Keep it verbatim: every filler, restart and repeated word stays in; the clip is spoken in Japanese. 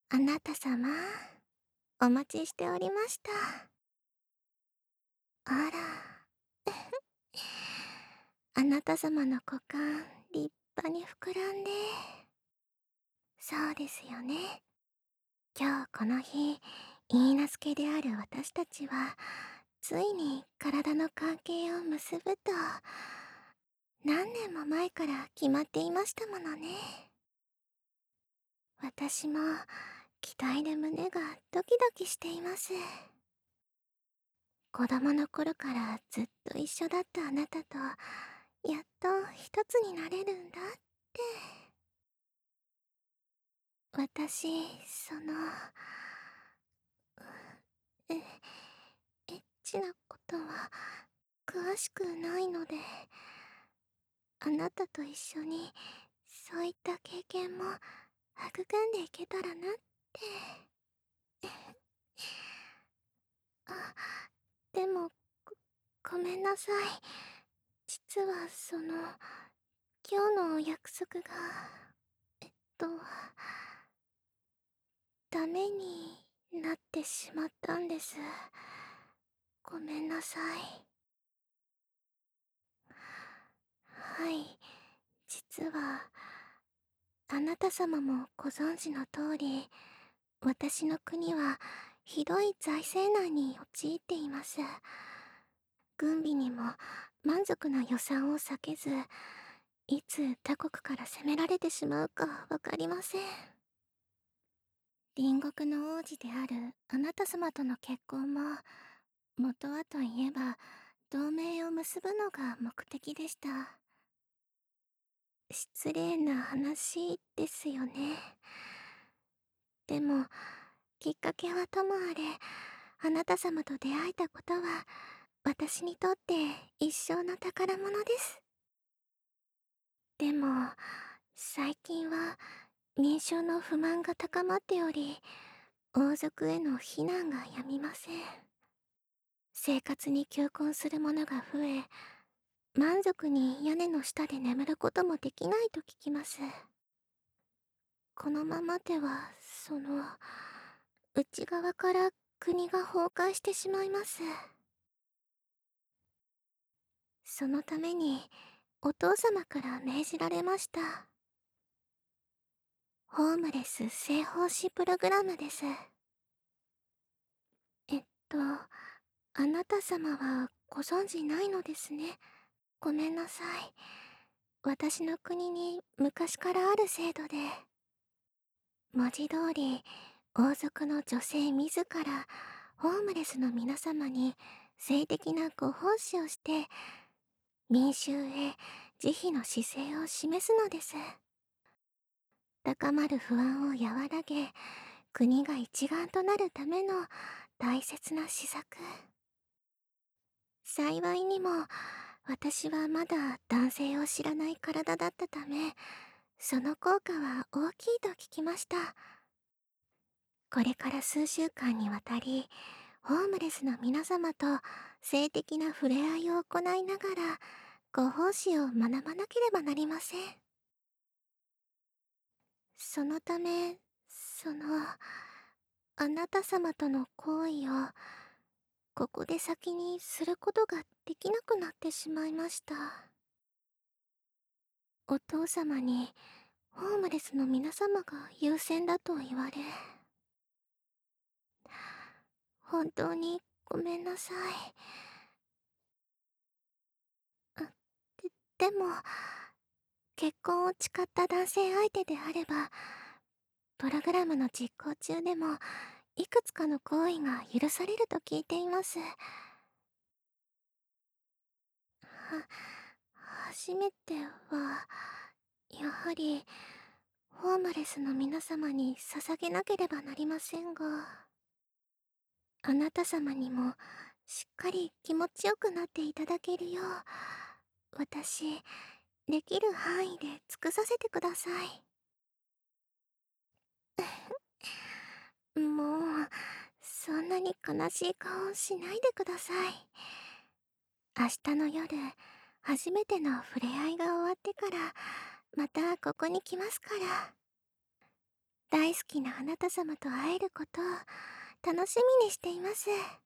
あなた様、お待ちしておりました。あら、あなた様の股間、立派に膨らんで。そうですよね。今日この日、許嫁である私たちは、ついに体の関係を結ぶと、何年も前から決まっていましたものね。私も、期待で胸がドキドキしています。子供の頃からずっと一緒だったあなたと、やっと一つになれるんだって。私、その、え、エッチなことは詳しくないので、あなたと一緒にそういった経験も育んでいけたらなって。あ、でも、ご、ごめんなさい。実はその、今日のお約束が、えっと、ダメになってしまったんです。ごめんなさい。はい、実は、あなた様もご存知の通り、私の国はひどい財政難に陥っています。軍備にも満足な予算を割けず、いつ他国から攻められてしまうかわかりません。隣国の王子であるあなた様との結婚も、元はといえば同盟を結ぶのが目的でした。失礼な話ですよね。でも、きっかけはともあれ、あなた様と出会えたことは、私にとって一生の宝物です。でも、最近は民衆の不満が高まっており、王族への非難がやみません。生活に窮困する者が増え、満足に屋根の下で眠ることもできないと聞きます。このままでは、その、内側から国が崩壊してしまいます。そのために、お父様から命じられました。ホームレス正方子プログラムです。えっと、あなた様はご存知ないのですね。ごめんなさい。私の国に昔からある制度で、文字通り、王族の女性自ら、ホームレスの皆様に性的なご奉仕をして、民衆へ慈悲の姿勢を示すのです。高まる不安を和らげ、国が一丸となるための大切な施策。幸いにも、私はまだ男性を知らない体だったため、その効果は大きいと聞きました。これから数週間にわたり、ホームレスの皆様と性的な触れ合いを行いながら、ご奉仕を学ばなければなりません。そのため、その、あなた様との行為を、ここで先にすることができなくなってしまいました。お父様に、ホームレスの皆様が優先だと言われ、本当にごめんなさい。あ、で、でも、結婚を誓った男性相手であれば、プログラムの実行中でも、いくつかの行為が許されると聞いています。は、初めては、やはり、ホームレスの皆様に捧げなければなりませんが、あなた様にも、しっかり気持ちよくなっていただけるよう、私、できる範囲で尽くさせてください。もう、そんなに悲しい顔しないでください。明日の夜、初めての触れ合いが終わってから、またここに来ますから。 大好きなあなた様と会えることを楽しみにしています。